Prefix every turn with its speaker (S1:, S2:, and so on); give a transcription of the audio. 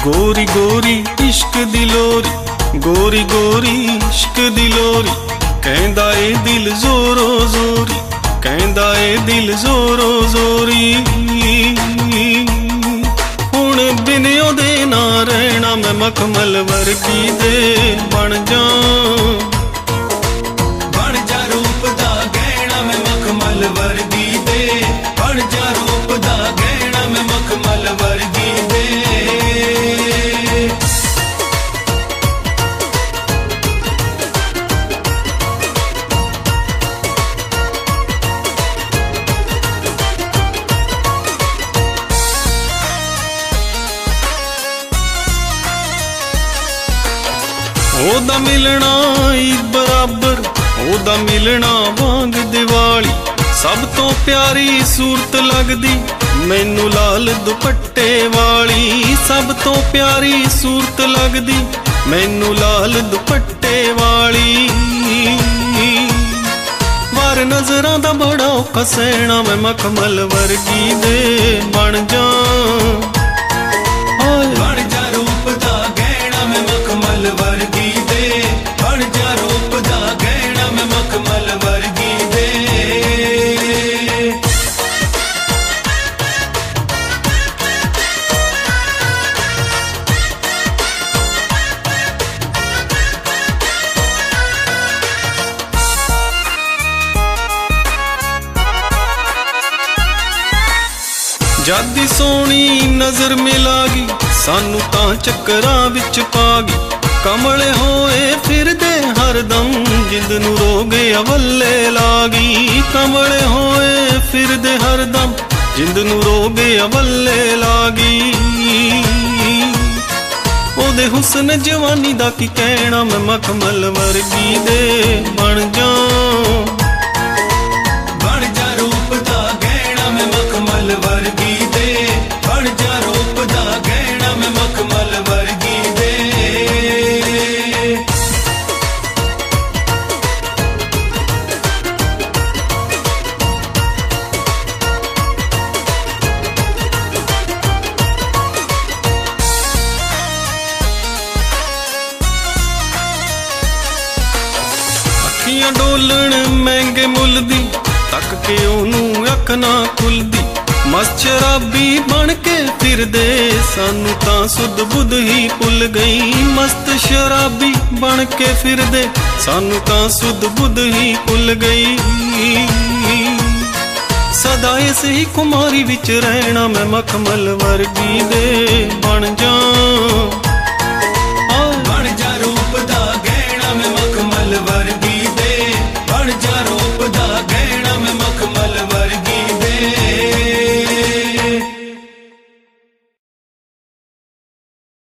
S1: गोरी गोरी इश्क दी लोरी, गोरी गोरी इश्क दी लोरी, कहंदा ए दिल जोरो जोरी, कहंदा ए दिल जोरो जोरी। हुण बिन ओदे ना रहना मैं मखमल वर्गी दे बन जा, बन जा रूप दा गहना मैं मखमल वर्गी दे, बन जा रूप दा गहना मैं मखमल वर्गी दे। ओदा मिलना ईद बराबर, ओदा मिलना वांग दिवाली, सब तो प्यारी सूरत लगदी मैनू लाल दुपट्टे वाली, सब तो प्यारी सूरत लगदी मैनू लाल दुपट्टे वाली। वार नजरां दा बड़ा औखा सहना मैं मखमल वर्गी दे बन जा, बन जा रूप दा गहना मैं मखमल वर्गी दे, बन जा रूप दा गहना मैं मखमल वर्गी दे। जादी सोनी नजर मिलागी सानू तां चक्करां विच पागी, कमले होए फिरदे हरदम जिंद नू रोग अवल्ले लागी, कमले होए फिरदे हरदम जिंद नू रोग अवल्ले लागी। ओदे हुस्न जवानी दा की कहना मैं मखमल वर्गी दे बन जा, बन जा रूप दा गहना मैं मखमल वर्गी दे, बन जा रूप दा गहना मैं मखमल वर्गी दे। अखियां डोलण महंगे मुल दी, तक के ओनू अख ना खुलदी, मस्त शराबी बन के फिरदे सानू तां सुध बुध ही भुल गई, मस्त शराबी बन के फिरदे सानू तां सुध बुध ही भुल गई। सदा इस ही खुमारी विच रहना मैं मखमल वर्गी दे बन जा।